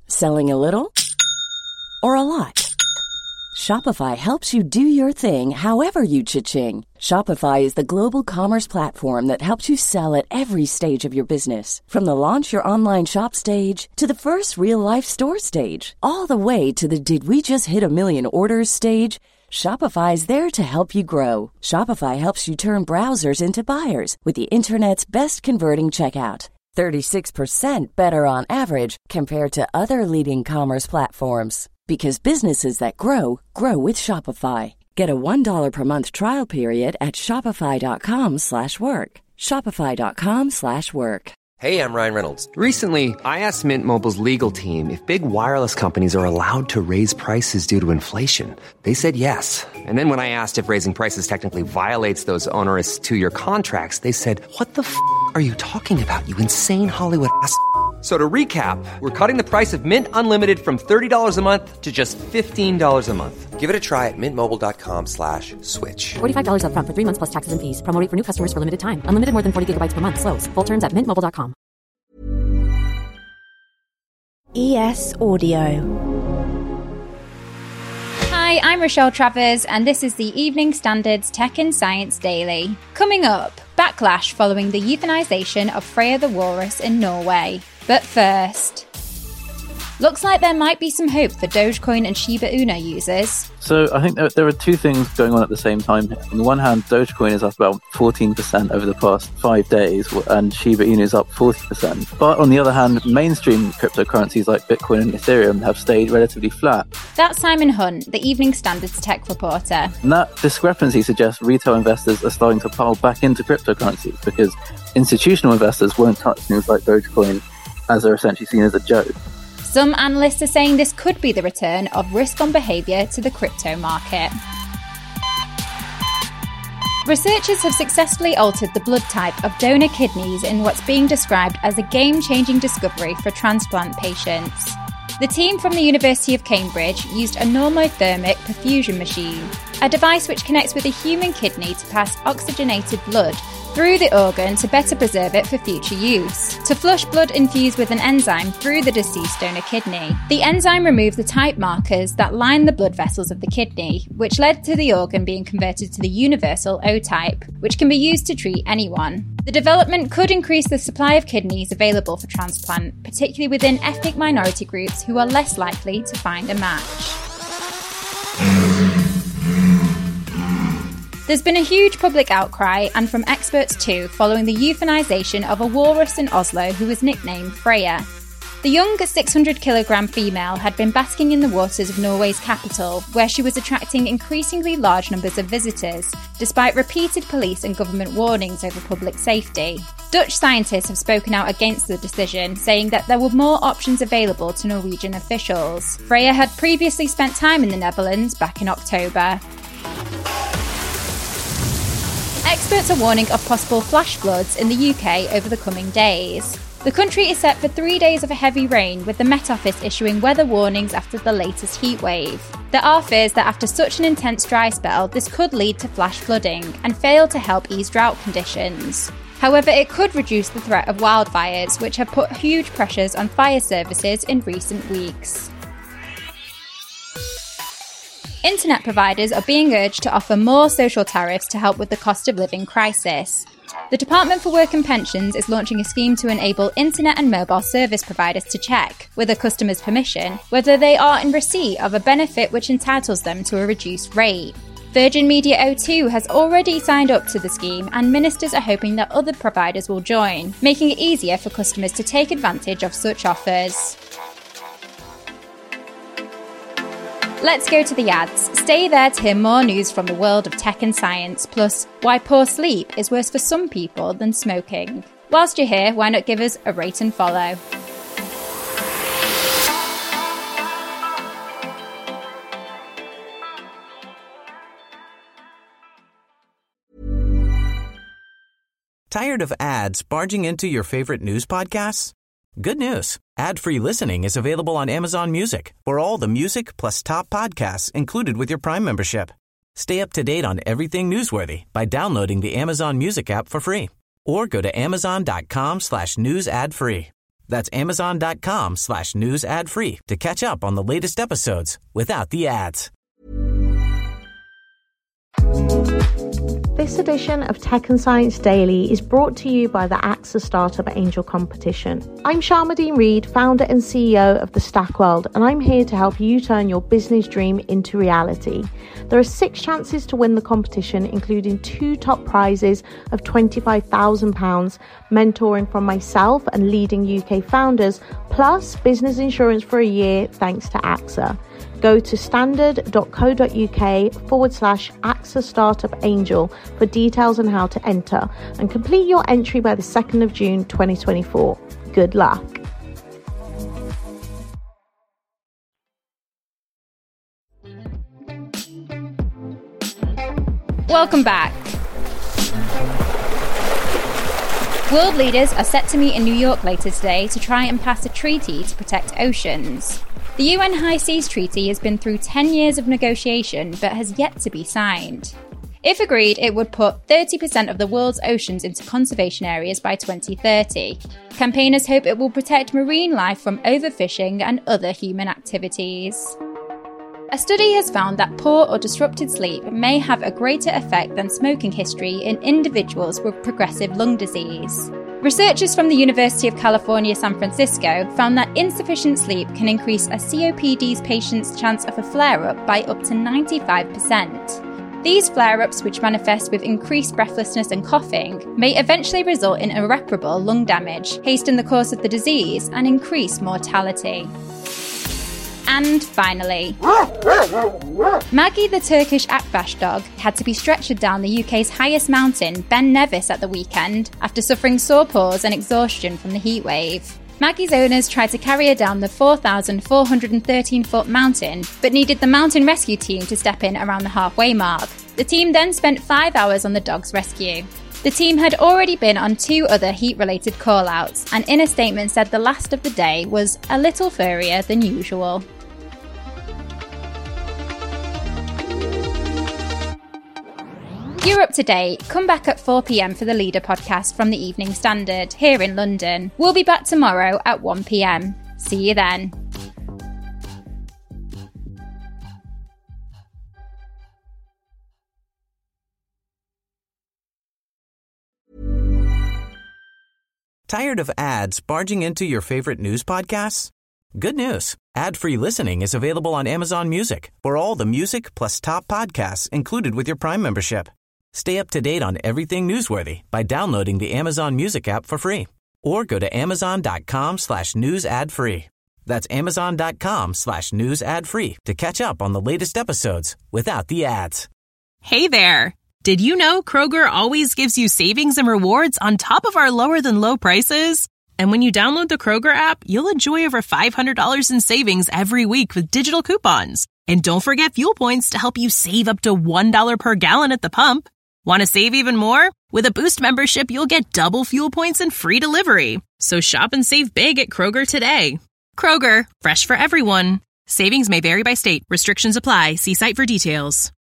Selling a little or a lot? Shopify helps you do your thing however you cha-ching. Shopify is the global commerce platform that helps you sell at every stage of your business. From the launch your online shop stage to the first real-life store stage, all the way to the did we just hit a million orders stage. Shopify is there to help you grow. Shopify helps you turn browsers into buyers with the internet's best converting checkout. 36% better on average compared to other leading commerce platforms. Because businesses that grow, grow with Shopify. Get a $1 per month trial period at shopify.com/work. Shopify.com/work. Hey, I'm Ryan Reynolds. Recently, I asked Mint Mobile's legal team if big wireless companies are allowed to raise prices due to inflation. They said yes. And then when I asked if raising prices technically violates those onerous two-year contracts, they said, "What the f*** are you talking about, you insane Hollywood ass?" So to recap, we're cutting the price of Mint Unlimited from $30 a month to just $15 a month. Give it a try at mintmobile.com/switch. $45 up front for 3 months plus taxes and fees. Promo rate for new customers for limited time. Unlimited more than 40 gigabytes per month. Slows full terms at mintmobile.com. ES Audio. Hi, I'm Rochelle Travers, and this is the Evening Standard's Tech and Science Daily. Coming up, backlash following the euthanization of Freya the walrus in Norway. But first, looks like there might be some hope for Dogecoin and Shiba Inu users. So I think there are two things going on at the same time here. On the one hand, Dogecoin is up about 14% over the past 5 days, and Shiba Inu is up 40%. But on the other hand, mainstream cryptocurrencies like Bitcoin and Ethereum have stayed relatively flat. That's Simon Hunt, the Evening Standard's tech reporter. And that discrepancy suggests retail investors are starting to pile back into cryptocurrencies because institutional investors won't touch things like Dogecoin, as they're essentially seen as a joke. Some analysts are saying this could be the return of risk-on behaviour to the crypto market. Researchers have successfully altered the blood type of donor kidneys in what's being described as a game-changing discovery for transplant patients. The team from the University of Cambridge used a normothermic perfusion machine, a device which connects with a human kidney to pass oxygenated blood through the organ to better preserve it for future use, to flush blood infused with an enzyme through the deceased donor kidney. The enzyme removed the type markers that line the blood vessels of the kidney, which led to the organ being converted to the universal O-type, which can be used to treat anyone. The development could increase the supply of kidneys available for transplant, particularly within ethnic minority groups who are less likely to find a match. There's been a huge public outcry, and from experts too, following the euthanization of a walrus in Oslo who was nicknamed Freya. The young 600-kilogram female had been basking in the waters of Norway's capital, where she was attracting increasingly large numbers of visitors, despite repeated police and government warnings over public safety. Dutch scientists have spoken out against the decision, saying that there were more options available to Norwegian officials. Freya had previously spent time in the Netherlands back in October. Experts are warning of possible flash floods in the UK over the coming days. The country is set for 3 days of heavy rain, with the Met Office issuing weather warnings after the latest heat wave. There are fears that after such an intense dry spell, this could lead to flash flooding and fail to help ease drought conditions. However, it could reduce the threat of wildfires, which have put huge pressures on fire services in recent weeks. Internet providers are being urged to offer more social tariffs to help with the cost of living crisis. The Department for Work and Pensions is launching a scheme to enable internet and mobile service providers to check, with a customer's permission, whether they are in receipt of a benefit which entitles them to a reduced rate. Virgin Media O2 has already signed up to the scheme, and ministers are hoping that other providers will join, making it easier for customers to take advantage of such offers. Let's go to the ads. Stay there to hear more news from the world of tech and science, plus why poor sleep is worse for some people than smoking. Whilst you're here, why not give us a rate and follow? Tired of ads barging into your favorite news podcasts? Good news. Ad-free listening is available on Amazon Music for all the music plus top podcasts included with your Prime membership. Stay up to date on everything newsworthy by downloading the Amazon Music app for free or go to amazon.com/news ad free. That's Amazon.com/news ad free to catch up on the latest episodes without the ads. This edition of Tech and Science Daily is brought to you by the AXA Startup Angel Competition. I'm Sharmadean Reid, founder and CEO of The Stack World, and I'm here to help you turn your business dream into reality. There are 6 chances to win the competition, including 2 top prizes of £25,000, mentoring from myself and leading UK founders, plus business insurance for a year thanks to AXA. Go to standard.co.uk/AXA Startup Angel for details on how to enter and complete your entry by the 2nd of June 2024. Good luck. Welcome back. World leaders are set to meet in New York later today to try and pass a treaty to protect oceans. The UN High Seas Treaty has been through 10 years of negotiation but has yet to be signed. If agreed, it would put 30% of the world's oceans into conservation areas by 2030. Campaigners hope it will protect marine life from overfishing and other human activities. A study has found that poor or disrupted sleep may have a greater effect than smoking history in individuals with progressive lung disease. Researchers from the University of California, San Francisco found that insufficient sleep can increase a COPD patient's chance of a flare-up by up to 95%. These flare-ups, which manifest with increased breathlessness and coughing, may eventually result in irreparable lung damage, hasten the course of the disease, and increase mortality. And finally, Maggie the Turkish Akbaş dog had to be stretchered down the UK's highest mountain, Ben Nevis, at the weekend after suffering sore paws and exhaustion from the heatwave. Maggie's owners tried to carry her down the 4,413-foot mountain, but needed the mountain rescue team to step in around the halfway mark. The team then spent 5 hours on the dog's rescue. The team had already been on 2 other heat-related call-outs, and in a statement said the last of the day was a little furrier than usual. You're up to date. Come back at 4 p.m. for the Leader podcast from the Evening Standard here in London. We'll be back tomorrow at 1 p.m. See you then. Tired of ads barging into your favorite news podcasts? Good news. Ad-free listening is available on Amazon Music for all the music plus top podcasts included with your Prime membership. Stay up to date on everything newsworthy by downloading the Amazon Music app for free or go to amazon.com/news ad free. That's amazon.com/news ad free to catch up on the latest episodes without the ads. Hey there. Did you know Kroger always gives you savings and rewards on top of our lower than low prices? And when you download the Kroger app, you'll enjoy over $500 in savings every week with digital coupons. And don't forget fuel points to help you save up to $1 per gallon at the pump. Want to save even more? With a Boost membership, you'll get double fuel points and free delivery. So shop and save big at Kroger today. Kroger, fresh for everyone. Savings may vary by state. Restrictions apply. See site for details.